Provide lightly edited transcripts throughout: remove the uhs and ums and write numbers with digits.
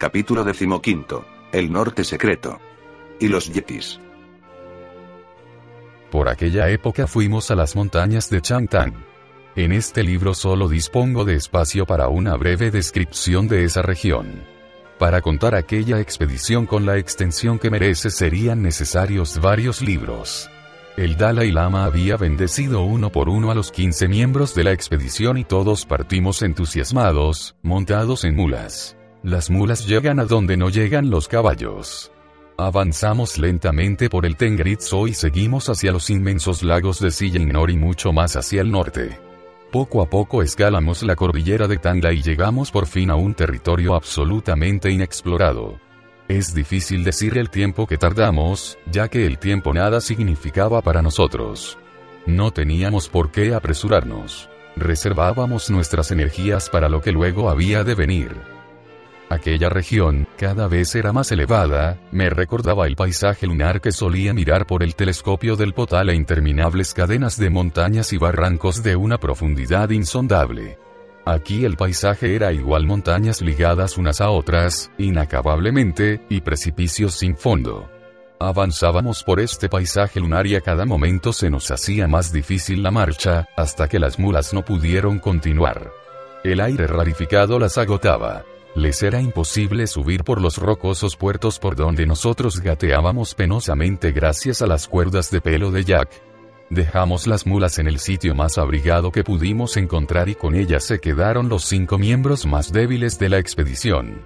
Capítulo 15. El norte secreto. Y los yetis. Por aquella época fuimos a las montañas de Changtan. En este libro solo dispongo de espacio para una breve descripción de esa región. Para contar aquella expedición con la extensión que merece serían necesarios varios libros. El Dalai Lama había bendecido uno por uno a los 15 miembros de la expedición y todos partimos entusiasmados, montados en mulas. Las mulas llegan a donde no llegan los caballos. Avanzamos lentamente por el Tengritso y seguimos hacia los inmensos lagos de Sillenor y mucho más hacia el norte. Poco a poco escalamos la cordillera de Tangla y llegamos por fin a un territorio absolutamente inexplorado. Es difícil decir el tiempo que tardamos, ya que el tiempo nada significaba para nosotros. No teníamos por qué apresurarnos. Reservábamos nuestras energías para lo que luego había de venir. Aquella región, cada vez era más elevada, me recordaba el paisaje lunar que solía mirar por el telescopio del Potal a interminables cadenas de montañas y barrancos de una profundidad insondable. Aquí el paisaje era igual, montañas ligadas unas a otras, inacabablemente, y precipicios sin fondo. Avanzábamos por este paisaje lunar y a cada momento se nos hacía más difícil la marcha, hasta que las mulas no pudieron continuar. El aire rarificado las agotaba. Les era imposible subir por los rocosos puertos por donde nosotros gateábamos penosamente gracias a las cuerdas de pelo de Jack. Dejamos las mulas en el sitio más abrigado que pudimos encontrar y con ellas se quedaron los 5 miembros más débiles de la expedición.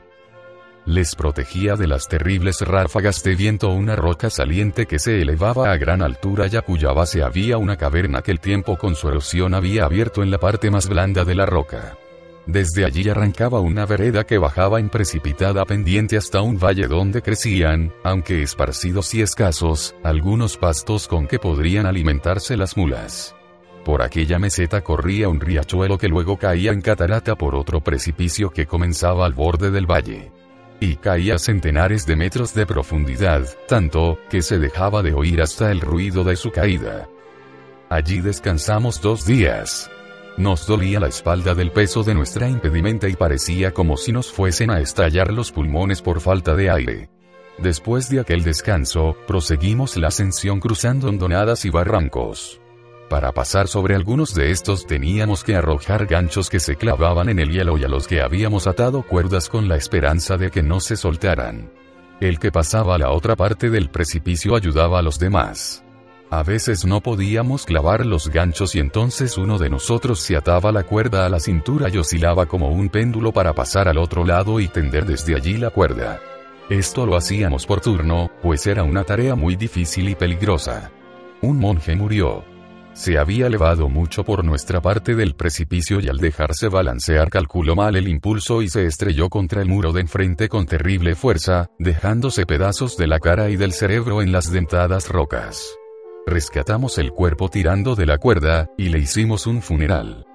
Les protegía de las terribles ráfagas de viento una roca saliente que se elevaba a gran altura y a cuya base había una caverna que el tiempo con su erosión había abierto en la parte más blanda de la roca. Desde allí arrancaba una vereda que bajaba en precipitada pendiente hasta un valle donde crecían, aunque esparcidos y escasos, algunos pastos con que podrían alimentarse las mulas. Por aquella meseta corría un riachuelo que luego caía en catarata por otro precipicio que comenzaba al borde del valle. Y caía a centenares de metros de profundidad, tanto, que se dejaba de oír hasta el ruido de su caída. Allí descansamos 2 días. Nos dolía la espalda del peso de nuestra impedimenta y parecía como si nos fuesen a estallar los pulmones por falta de aire. Después de aquel descanso, proseguimos la ascensión cruzando hondonadas y barrancos. Para pasar sobre algunos de estos teníamos que arrojar ganchos que se clavaban en el hielo y a los que habíamos atado cuerdas con la esperanza de que no se soltaran. El que pasaba a la otra parte del precipicio ayudaba a los demás. A veces no podíamos clavar los ganchos y entonces uno de nosotros se ataba la cuerda a la cintura y oscilaba como un péndulo para pasar al otro lado y tender desde allí la cuerda. Esto lo hacíamos por turno, pues era una tarea muy difícil y peligrosa. Un monje murió. Se había elevado mucho por nuestra parte del precipicio y al dejarse balancear calculó mal el impulso y se estrelló contra el muro de enfrente con terrible fuerza, dejándose pedazos de la cara y del cerebro en las dentadas rocas. Rescatamos el cuerpo tirando de la cuerda, y le hicimos un funeral.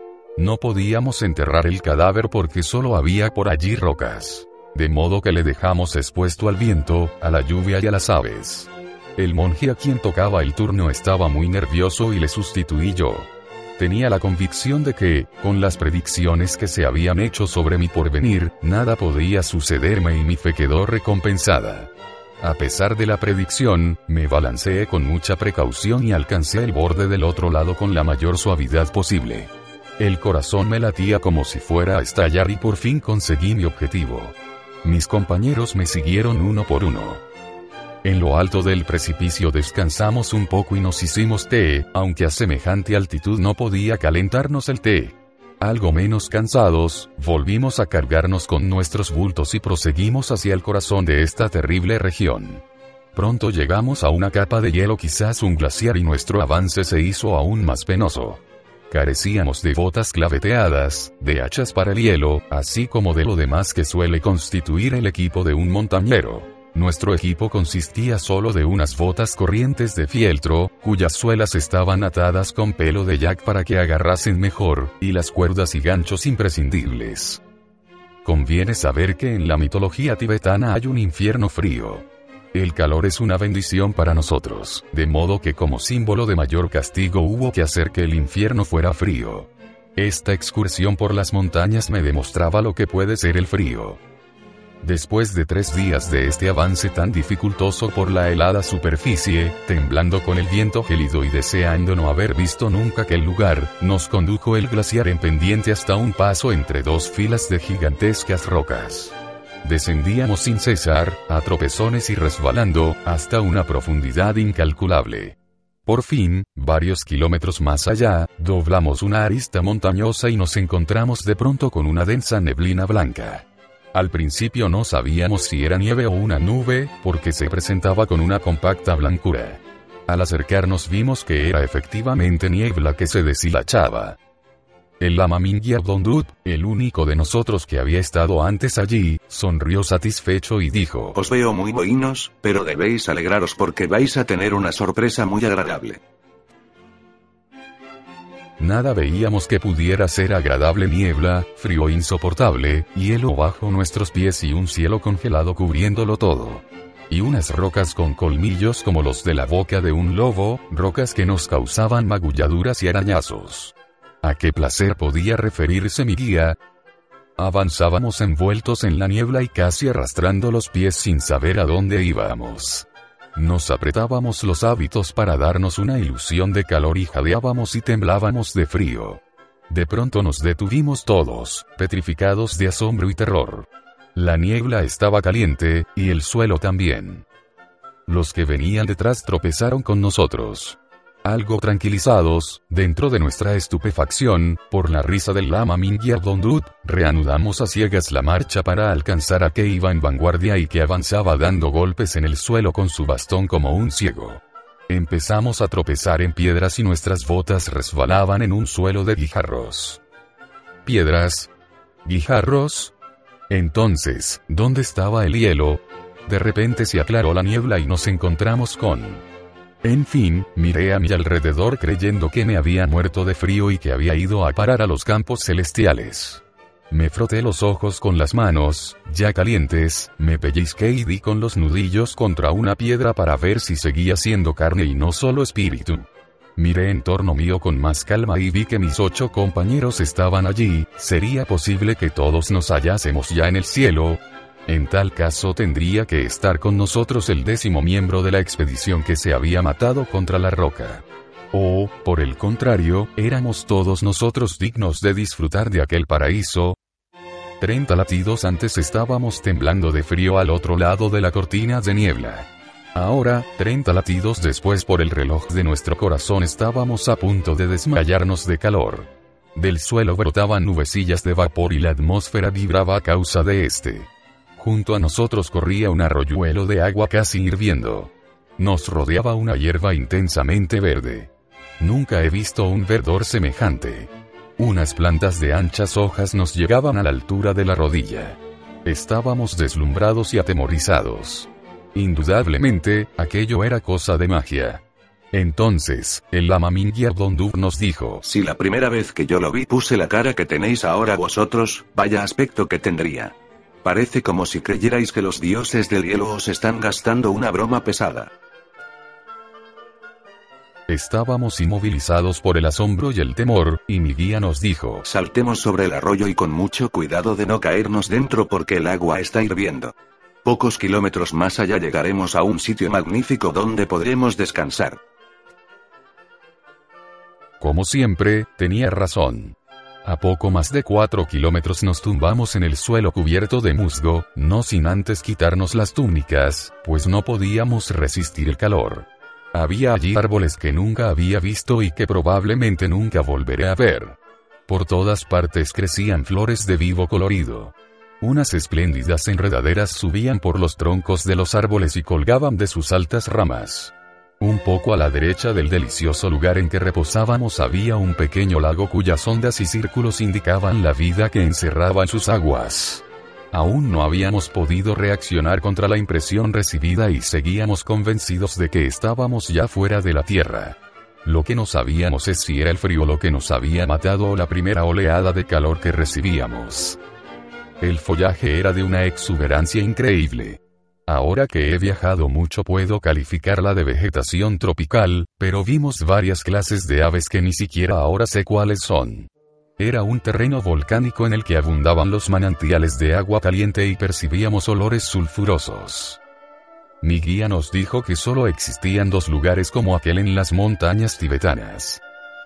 No podíamos enterrar el cadáver porque solo había por allí rocas. De modo que le dejamos expuesto al viento, a la lluvia y a las aves. El monje a quien tocaba el turno estaba muy nervioso y le sustituí yo. Tenía la convicción de que, con las predicciones que se habían hecho sobre mi porvenir, nada podía sucederme y mi fe quedó recompensada. A pesar de la predicción, me balanceé con mucha precaución y alcancé el borde del otro lado con la mayor suavidad posible. El corazón me latía como si fuera a estallar y por fin conseguí mi objetivo. Mis compañeros me siguieron uno por uno. En lo alto del precipicio descansamos un poco y nos hicimos té, aunque a semejante altitud no podía calentarnos el té. Algo menos cansados, volvimos a cargarnos con nuestros bultos y proseguimos hacia el corazón de esta terrible región. Pronto llegamos a una capa de hielo, quizás un glaciar, y nuestro avance se hizo aún más penoso. Carecíamos de botas claveteadas, de hachas para el hielo, así como de lo demás que suele constituir el equipo de un montañero. Nuestro equipo consistía solo de unas botas corrientes de fieltro, cuyas suelas estaban atadas con pelo de yak para que agarrasen mejor, y las cuerdas y ganchos imprescindibles. Conviene saber que en la mitología tibetana hay un infierno frío. El calor es una bendición para nosotros, de modo que como símbolo de mayor castigo hubo que hacer que el infierno fuera frío. Esta excursión por las montañas me demostraba lo que puede ser el frío. Después de 3 días de este avance tan dificultoso por la helada superficie, temblando con el viento gélido y deseando no haber visto nunca aquel lugar, nos condujo el glaciar en pendiente hasta un paso entre 2 filas de gigantescas rocas. Descendíamos sin cesar, a tropezones y resbalando, hasta una profundidad incalculable. Por fin, varios kilómetros más allá, doblamos una arista montañosa y nos encontramos de pronto con una densa neblina blanca. Al principio no sabíamos si era nieve o una nube, porque se presentaba con una compacta blancura. Al acercarnos vimos que era efectivamente niebla que se deshilachaba. El lama Mingyur Dongdut, el único de nosotros que había estado antes allí, sonrió satisfecho y dijo: Os veo muy bohinos, pero debéis alegraros porque vais a tener una sorpresa muy agradable. Nada veíamos que pudiera ser agradable: niebla, frío insoportable, hielo bajo nuestros pies y un cielo congelado cubriéndolo todo. Y unas rocas con colmillos como los de la boca de un lobo, rocas que nos causaban magulladuras y arañazos. ¿A qué placer podía referirse mi guía? Avanzábamos envueltos en la niebla y casi arrastrando los pies sin saber a dónde íbamos. Nos apretábamos los hábitos para darnos una ilusión de calor y jadeábamos y temblábamos de frío. De pronto nos detuvimos todos, petrificados de asombro y terror. La niebla estaba caliente, y el suelo también. Los que venían detrás tropezaron con nosotros. Algo tranquilizados, dentro de nuestra estupefacción, por la risa del lama Mingyur Dongdut, reanudamos a ciegas la marcha para alcanzar a que iba en vanguardia y que avanzaba dando golpes en el suelo con su bastón como un ciego. Empezamos a tropezar en piedras y nuestras botas resbalaban en un suelo de guijarros. ¿Piedras? ¿Guijarros? Entonces, ¿dónde estaba el hielo? De repente se aclaró la niebla y nos encontramos con... En fin, miré a mi alrededor creyendo que me había muerto de frío y que había ido a parar a los campos celestiales. Me froté los ojos con las manos, ya calientes, me pellizqué y di con los nudillos contra una piedra para ver si seguía siendo carne y no solo espíritu. Miré en torno mío con más calma y vi que mis 8 compañeros estaban allí. ¿Sería posible que todos nos hallásemos ya en el cielo? En tal caso tendría que estar con nosotros el 10º miembro de la expedición que se había matado contra la roca. O, por el contrario, éramos todos nosotros dignos de disfrutar de aquel paraíso. 30 latidos antes estábamos temblando de frío al otro lado de la cortina de niebla. Ahora, 30 latidos después por el reloj de nuestro corazón estábamos a punto de desmayarnos de calor. Del suelo brotaban nubecillas de vapor y la atmósfera vibraba a causa de este. Junto a nosotros corría un arroyuelo de agua casi hirviendo. Nos rodeaba una hierba intensamente verde. Nunca he visto un verdor semejante. Unas plantas de anchas hojas nos llegaban a la altura de la rodilla. Estábamos deslumbrados y atemorizados. Indudablemente, aquello era cosa de magia. Entonces, el lama Mingyur Dongdut nos dijo: Si la primera vez que yo lo vi puse la cara que tenéis ahora vosotros, vaya aspecto que tendría. Parece como si creyerais que los dioses del hielo os están gastando una broma pesada. Estábamos inmovilizados por el asombro y el temor, y mi guía nos dijo: Saltemos sobre el arroyo y con mucho cuidado de no caernos dentro porque el agua está hirviendo. Pocos kilómetros más allá llegaremos a un sitio magnífico donde podremos descansar. Como siempre, tenía razón. A poco más de 4 kilómetros nos tumbamos en el suelo cubierto de musgo, no sin antes quitarnos las túnicas, pues no podíamos resistir el calor. Había allí árboles que nunca había visto y que probablemente nunca volveré a ver. Por todas partes crecían flores de vivo colorido. Unas espléndidas enredaderas subían por los troncos de los árboles y colgaban de sus altas ramas. Un poco a la derecha del delicioso lugar en que reposábamos había un pequeño lago cuyas ondas y círculos indicaban la vida que encerraba en sus aguas. Aún no habíamos podido reaccionar contra la impresión recibida y seguíamos convencidos de que estábamos ya fuera de la tierra. Lo que no sabíamos es si era el frío lo que nos había matado o la primera oleada de calor que recibíamos. El follaje era de una exuberancia increíble. Ahora que he viajado mucho puedo calificarla de vegetación tropical, pero vimos varias clases de aves que ni siquiera ahora sé cuáles son. Era un terreno volcánico en el que abundaban los manantiales de agua caliente y percibíamos olores sulfurosos. Mi guía nos dijo que solo existían 2 lugares como aquel en las montañas tibetanas.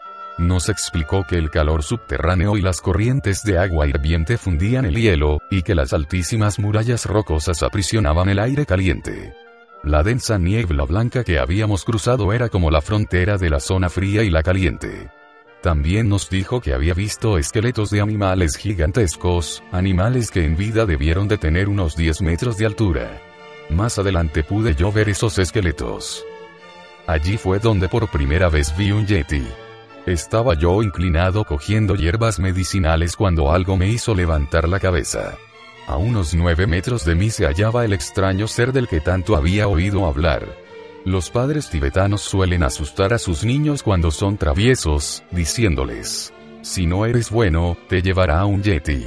Nos explicó que el calor subterráneo y las corrientes de agua hirviente fundían el hielo, y que las altísimas murallas rocosas aprisionaban el aire caliente. La densa niebla blanca que habíamos cruzado era como la frontera de la zona fría y la caliente. También nos dijo que había visto esqueletos de animales gigantescos, animales que en vida debieron de tener unos 10 metros de altura. Más adelante pude yo ver esos esqueletos. Allí fue donde por primera vez vi un yeti. Estaba yo inclinado cogiendo hierbas medicinales cuando algo me hizo levantar la cabeza. A unos 9 metros de mí se hallaba el extraño ser del que tanto había oído hablar. Los padres tibetanos suelen asustar a sus niños cuando son traviesos, diciéndoles: si no eres bueno, te llevará un yeti.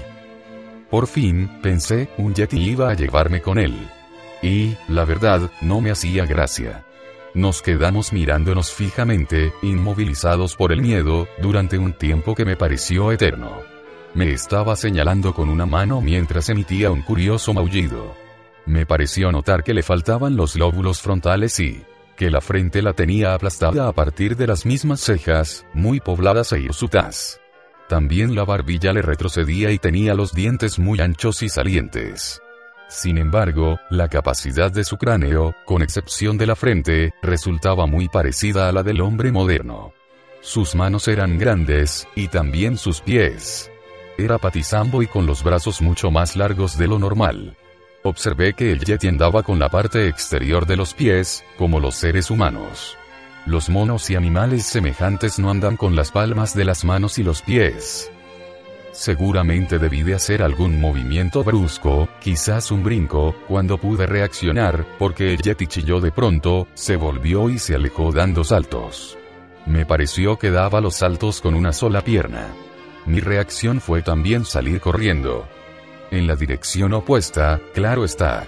Por fin, pensé, un yeti iba a llevarme con él. Y, la verdad, no me hacía gracia. Nos quedamos mirándonos fijamente, inmovilizados por el miedo, durante un tiempo que me pareció eterno. Me estaba señalando con una mano mientras emitía un curioso maullido. Me pareció notar que le faltaban los lóbulos frontales y que la frente la tenía aplastada a partir de las mismas cejas, muy pobladas e hirsutas. También la barbilla le retrocedía y tenía los dientes muy anchos y salientes. Sin embargo, la capacidad de su cráneo, con excepción de la frente, resultaba muy parecida a la del hombre moderno. Sus manos eran grandes, y también sus pies. Era patizambo y con los brazos mucho más largos de lo normal. Observé que el yeti andaba con la parte exterior de los pies, como los seres humanos. Los monos y animales semejantes no andan con las palmas de las manos y los pies. Seguramente debí de hacer algún movimiento brusco, quizás un brinco, cuando pude reaccionar, porque el yeti chilló de pronto, se volvió y se alejó dando saltos. Me pareció que daba los saltos con una sola pierna. Mi reacción fue también salir corriendo. En la dirección opuesta, claro está.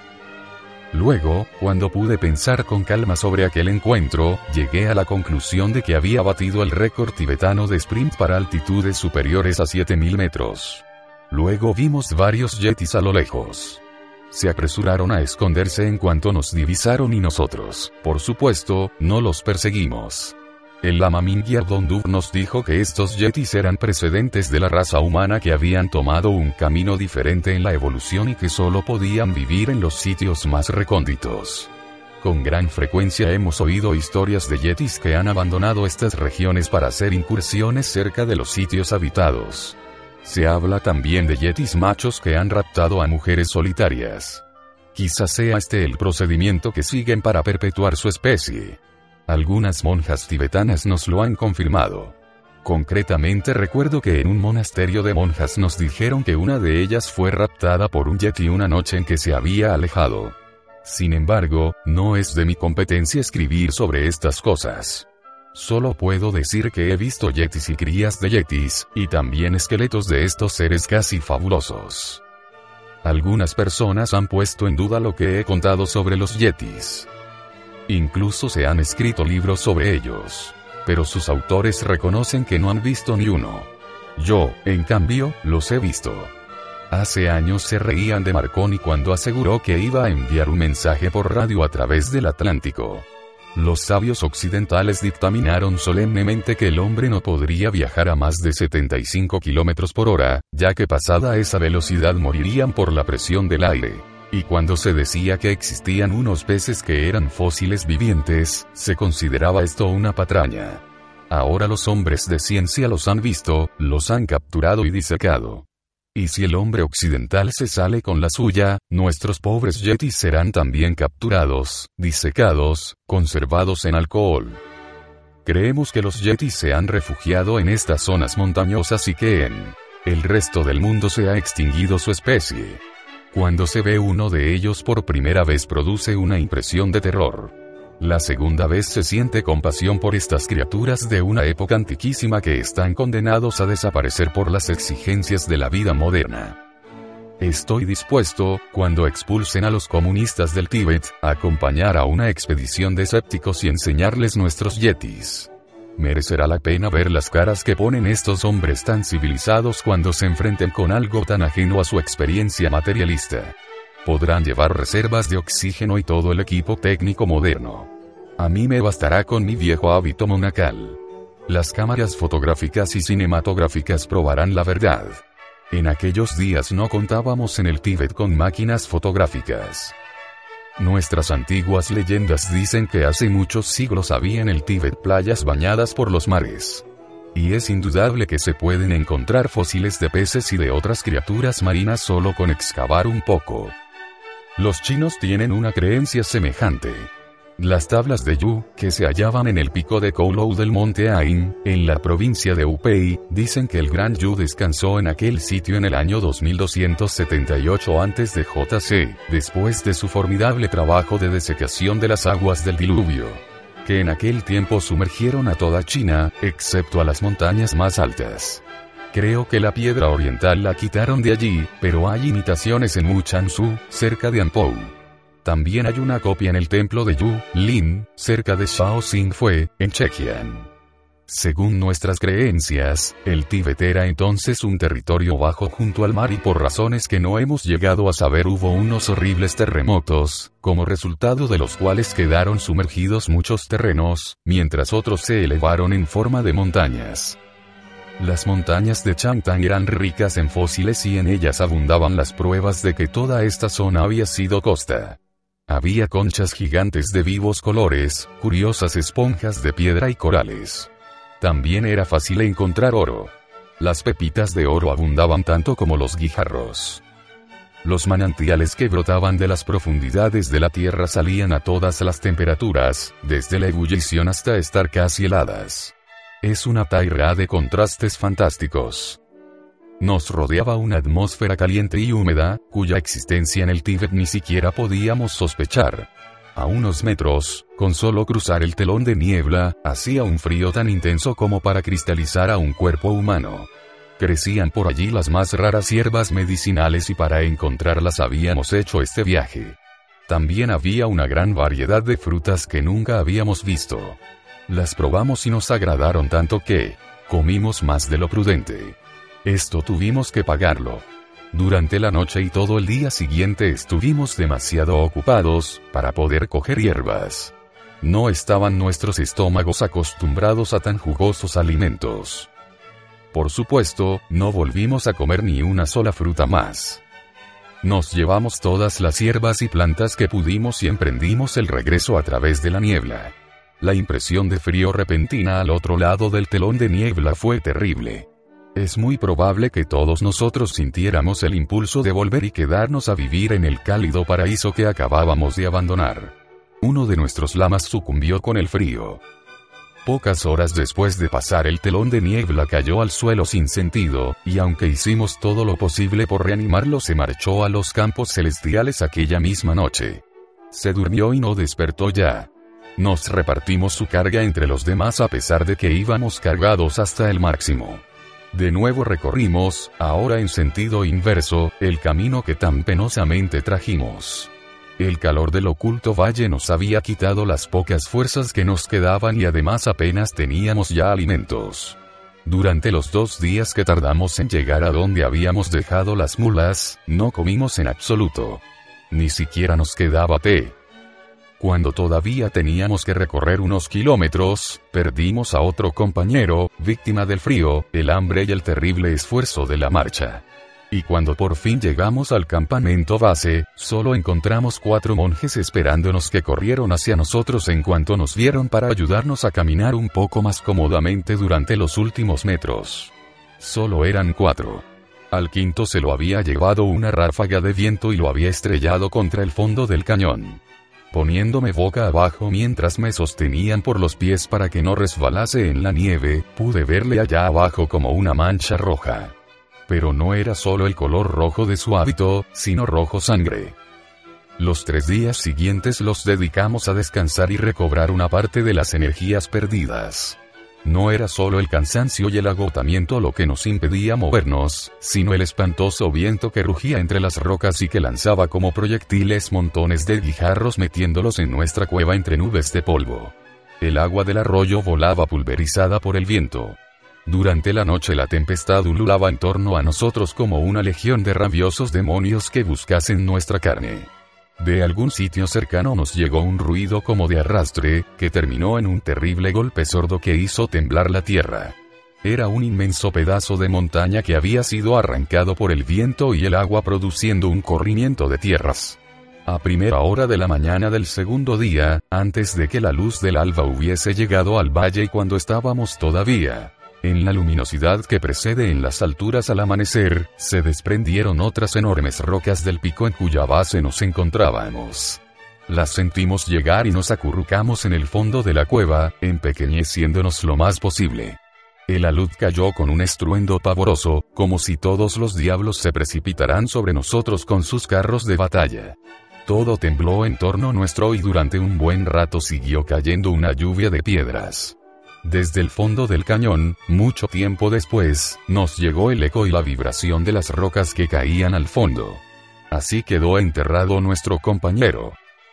Luego, cuando pude pensar con calma sobre aquel encuentro, llegué a la conclusión de que había batido el récord tibetano de sprint para altitudes superiores a 7000 metros. Luego vimos varios yetis a lo lejos. Se apresuraron a esconderse en cuanto nos divisaron y nosotros, por supuesto, no los perseguimos. El lama Mingyar Dondur nos dijo que estos yetis eran precedentes de la raza humana que habían tomado un camino diferente en la evolución y que solo podían vivir en los sitios más recónditos. Con gran frecuencia hemos oído historias de yetis que han abandonado estas regiones para hacer incursiones cerca de los sitios habitados. Se habla también de yetis machos que han raptado a mujeres solitarias. Quizás sea este el procedimiento que siguen para perpetuar su especie. Algunas monjas tibetanas nos lo han confirmado. Concretamente recuerdo que en un monasterio de monjas nos dijeron que una de ellas fue raptada por un yeti una noche en que se había alejado. Sin embargo, no es de mi competencia escribir sobre estas cosas. Solo puedo decir que he visto yetis y crías de yetis, y también esqueletos de estos seres casi fabulosos. Algunas personas han puesto en duda lo que he contado sobre los yetis. Incluso se han escrito libros sobre ellos. Pero sus autores reconocen que no han visto ni uno. Yo, en cambio, los he visto. Hace años se reían de Marconi cuando aseguró que iba a enviar un mensaje por radio a través del Atlántico. Los sabios occidentales dictaminaron solemnemente que el hombre no podría viajar a más de 75 km por hora, ya que pasada esa velocidad morirían por la presión del aire. Y cuando se decía que existían unos peces que eran fósiles vivientes, se consideraba esto una patraña. Ahora los hombres de ciencia los han visto, los han capturado y disecado. Y si el hombre occidental se sale con la suya, nuestros pobres yetis serán también capturados, disecados, conservados en alcohol. Creemos que los yetis se han refugiado en estas zonas montañosas y que en el resto del mundo se ha extinguido su especie. Cuando se ve uno de ellos por primera vez produce una impresión de terror. La segunda vez se siente compasión por estas criaturas de una época antiquísima que están condenados a desaparecer por las exigencias de la vida moderna. Estoy dispuesto, cuando expulsen a los comunistas del Tíbet, a acompañar a una expedición de escépticos y enseñarles nuestros yetis. Merecerá la pena ver las caras que ponen estos hombres tan civilizados cuando se enfrenten con algo tan ajeno a su experiencia materialista. Podrán llevar reservas de oxígeno y todo el equipo técnico moderno. A mí me bastará con mi viejo hábito monacal. Las cámaras fotográficas y cinematográficas probarán la verdad. En aquellos días no contábamos en el Tíbet con máquinas fotográficas. Nuestras antiguas leyendas dicen que hace muchos siglos había en el Tíbet playas bañadas por los mares. Y es indudable que se pueden encontrar fósiles de peces y de otras criaturas marinas solo con excavar un poco. Los chinos tienen una creencia semejante. Las tablas de Yu, que se hallaban en el pico de Kowloon del monte Ain, en la provincia de Hubei, dicen que el gran Yu descansó en aquel sitio en el año 2278 a.C., después de su formidable trabajo de desecación de las aguas del diluvio, que en aquel tiempo sumergieron a toda China, excepto a las montañas más altas. Creo que la piedra oriental la quitaron de allí, pero hay imitaciones en Muchansu, cerca de Anpou. También hay una copia en el templo de Yu Lin, cerca de Shaoxingfue, en Chekiang. Según nuestras creencias, el Tíbet era entonces un territorio bajo junto al mar y por razones que no hemos llegado a saber hubo unos horribles terremotos, como resultado de los cuales quedaron sumergidos muchos terrenos, mientras otros se elevaron en forma de montañas. Las montañas de Changtang eran ricas en fósiles y en ellas abundaban las pruebas de que toda esta zona había sido costa. Había conchas gigantes de vivos colores, curiosas esponjas de piedra y corales. También era fácil encontrar oro. Las pepitas de oro abundaban tanto como los guijarros. Los manantiales que brotaban de las profundidades de la tierra salían a todas las temperaturas, desde la ebullición hasta estar casi heladas. Es una tierra de contrastes fantásticos. Nos rodeaba una atmósfera caliente y húmeda, cuya existencia en el Tíbet ni siquiera podíamos sospechar. A unos metros, con solo cruzar el telón de niebla, hacía un frío tan intenso como para cristalizar a un cuerpo humano. Crecían por allí las más raras hierbas medicinales y para encontrarlas habíamos hecho este viaje. También había una gran variedad de frutas que nunca habíamos visto. Las probamos y nos agradaron tanto que comimos más de lo prudente. Esto tuvimos que pagarlo. Durante la noche y todo el día siguiente estuvimos demasiado ocupados para poder coger hierbas. No estaban nuestros estómagos acostumbrados a tan jugosos alimentos. Por supuesto, no volvimos a comer ni una sola fruta más. Nos llevamos todas las hierbas y plantas que pudimos y emprendimos el regreso a través de la niebla. La impresión de frío repentina al otro lado del telón de niebla fue terrible. Es muy probable que todos nosotros sintiéramos el impulso de volver y quedarnos a vivir en el cálido paraíso que acabábamos de abandonar. Uno de nuestros lamas sucumbió con el frío. Pocas horas después de pasar el telón de niebla cayó al suelo sin sentido, y aunque hicimos todo lo posible por reanimarlo se marchó a los campos celestiales aquella misma noche. Se durmió y no despertó ya. Nos repartimos su carga entre los demás a pesar de que íbamos cargados hasta el máximo. De nuevo recorrimos, ahora en sentido inverso, el camino que tan penosamente trajimos. El calor del oculto valle nos había quitado las pocas fuerzas que nos quedaban y además apenas teníamos ya alimentos. Durante los 2 días que tardamos en llegar a donde habíamos dejado las mulas, no comimos en absoluto. Ni siquiera nos quedaba té. Cuando todavía teníamos que recorrer unos kilómetros, perdimos a otro compañero, víctima del frío, el hambre y el terrible esfuerzo de la marcha. Y cuando por fin llegamos al campamento base, solo encontramos 4 monjes esperándonos que corrieron hacia nosotros en cuanto nos vieron para ayudarnos a caminar un poco más cómodamente durante los últimos metros. Solo eran 4. Al quinto se lo había llevado una ráfaga de viento y lo había estrellado contra el fondo del cañón. Poniéndome boca abajo mientras me sostenían por los pies para que no resbalase en la nieve, pude verle allá abajo como una mancha roja. Pero no era solo el color rojo de su hábito, sino rojo sangre. Los 3 días siguientes los dedicamos a descansar y recobrar una parte de las energías perdidas. No era solo el cansancio y el agotamiento lo que nos impedía movernos, sino el espantoso viento que rugía entre las rocas y que lanzaba como proyectiles montones de guijarros metiéndolos en nuestra cueva entre nubes de polvo. El agua del arroyo volaba pulverizada por el viento. Durante la noche la tempestad ululaba en torno a nosotros como una legión de rabiosos demonios que buscasen nuestra carne. De algún sitio cercano nos llegó un ruido como de arrastre, que terminó en un terrible golpe sordo que hizo temblar la tierra. Era un inmenso pedazo de montaña que había sido arrancado por el viento y el agua produciendo un corrimiento de tierras. A primera hora de la mañana del segundo día, antes de que la luz del alba hubiese llegado al valle y cuando estábamos todavía en la luminosidad que precede en las alturas al amanecer, se desprendieron otras enormes rocas del pico en cuya base nos encontrábamos. Las sentimos llegar y nos acurrucamos en el fondo de la cueva, empequeñeciéndonos lo más posible. El alud cayó con un estruendo pavoroso, como si todos los diablos se precipitaran sobre nosotros con sus carros de batalla. Todo tembló en torno nuestro y durante un buen rato siguió cayendo una lluvia de piedras. Desde el fondo del cañón, mucho tiempo después, nos llegó el eco y la vibración de las rocas que caían al fondo. Así quedó enterrado nuestro compañero.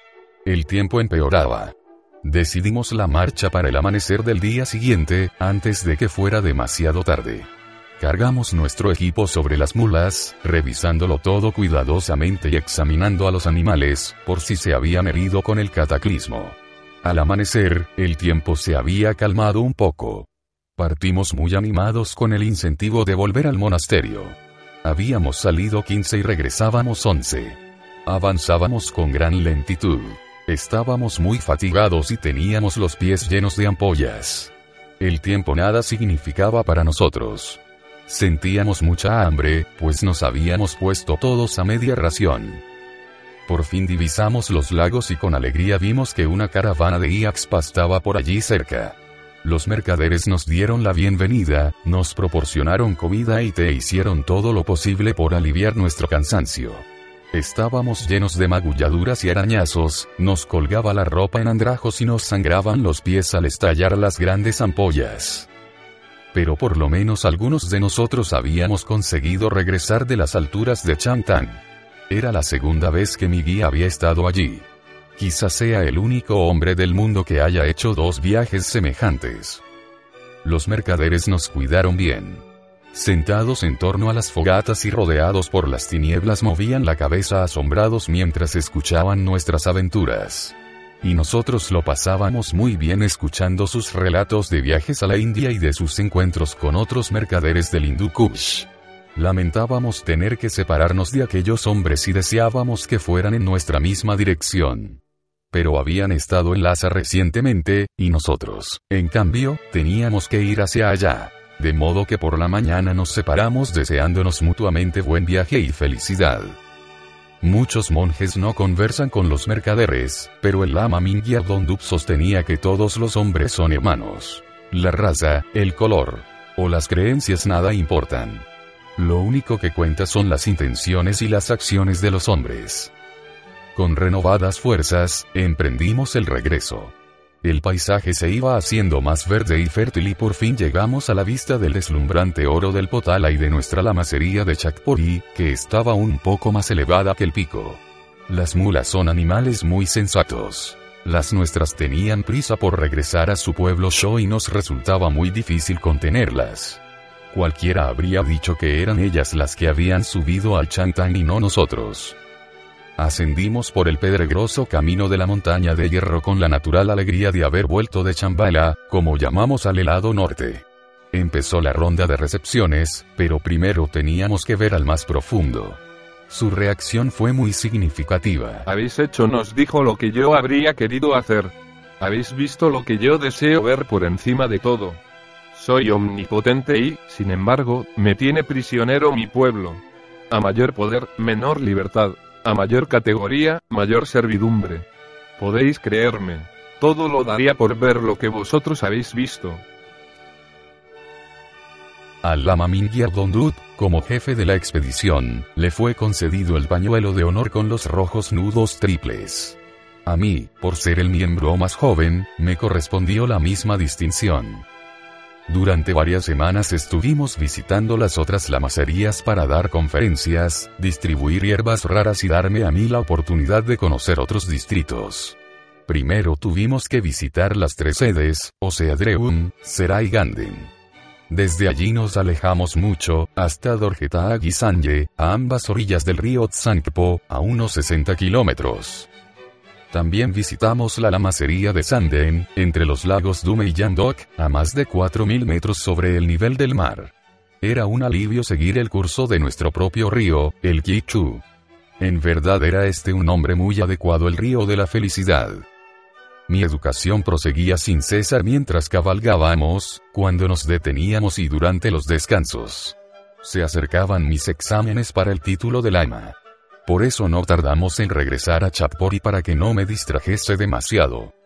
El tiempo empeoraba. Decidimos la marcha para el amanecer del día siguiente, antes de que fuera demasiado tarde. Cargamos nuestro equipo sobre las mulas, revisándolo todo cuidadosamente y examinando a los animales, por si se habían herido con el cataclismo. Al amanecer, el tiempo se había calmado un poco. Partimos muy animados con el incentivo de volver al monasterio. Habíamos salido 15 y regresábamos 11. Avanzábamos con gran lentitud. Estábamos muy fatigados y teníamos los pies llenos de ampollas. El tiempo nada significaba para nosotros. Sentíamos mucha hambre, pues nos habíamos puesto todos a media ración. Por fin divisamos los lagos y con alegría vimos que una caravana de Iax pastaba por allí cerca. Los mercaderes nos dieron la bienvenida, nos proporcionaron comida y té, hicieron todo lo posible por aliviar nuestro cansancio. Estábamos llenos de magulladuras y arañazos, nos colgaba la ropa en andrajos y nos sangraban los pies al estallar las grandes ampollas. Pero por lo menos algunos de nosotros habíamos conseguido regresar de las alturas de Changtan. Era la segunda vez que mi guía había estado allí. Quizás sea el único hombre del mundo que haya hecho 2 viajes semejantes. Los mercaderes nos cuidaron bien. Sentados en torno a las fogatas y rodeados por las tinieblas movían la cabeza asombrados mientras escuchaban nuestras aventuras. Y nosotros lo pasábamos muy bien escuchando sus relatos de viajes a la India y de sus encuentros con otros mercaderes del Hindu Kush. Lamentábamos tener que separarnos de aquellos hombres y deseábamos que fueran en nuestra misma dirección. Pero habían estado en Lhasa recientemente, y nosotros, en cambio, teníamos que ir hacia allá. De modo que por la mañana nos separamos deseándonos mutuamente buen viaje y felicidad. Muchos monjes no conversan con los mercaderes, pero el lama Mingyar Dondup sostenía que todos los hombres son hermanos. La raza, el color o las creencias nada importan. Lo único que cuenta son las intenciones y las acciones de los hombres. Con renovadas fuerzas, emprendimos el regreso. El paisaje se iba haciendo más verde y fértil y por fin llegamos a la vista del deslumbrante oro del Potala y de nuestra lamacería de Chakpori, que estaba un poco más elevada que el pico. Las mulas son animales muy sensatos. Las nuestras tenían prisa por regresar a su pueblo Sho y nos resultaba muy difícil contenerlas. Cualquiera habría dicho que eran ellas las que habían subido al Changtan y no nosotros. Ascendimos por el pedregoso camino de la montaña de hierro con la natural alegría de haber vuelto de Chambala, como llamamos al helado norte. Empezó la ronda de recepciones, pero primero teníamos que ver al más profundo. Su reacción fue muy significativa. Habéis hecho, nos dijo, lo que yo habría querido hacer. Habéis visto lo que yo deseo ver por encima de todo. Soy omnipotente y, sin embargo, me tiene prisionero mi pueblo. A mayor poder, menor libertad. A mayor categoría, mayor servidumbre. Podéis creerme. Todo lo daría por ver lo que vosotros habéis visto. Al lama Mingyar Dondup, como jefe de la expedición, le fue concedido el pañuelo de honor con los rojos nudos triples. A mí, por ser el miembro más joven, me correspondió la misma distinción. Durante varias semanas estuvimos visitando las otras lamacerías para dar conferencias, distribuir hierbas raras y darme a mí la oportunidad de conocer otros distritos. Primero tuvimos que visitar las 3 sedes, o sea Dreum, Sera y Ganden. Desde allí nos alejamos mucho, hasta Dorjetag y Sanje, a ambas orillas del río Tsangpo, a unos 60 kilómetros. También visitamos la lamacería de Sanden, entre los lagos Dume y Yandok, a más de 4.000 metros sobre el nivel del mar. Era un alivio seguir el curso de nuestro propio río, el Kichu. En verdad era este un nombre muy adecuado, el río de la felicidad. Mi educación proseguía sin cesar mientras cabalgábamos, cuando nos deteníamos y durante los descansos. Se acercaban mis exámenes para el título de lama. Por eso no tardamos en regresar a Chapori para que no me distrajese demasiado.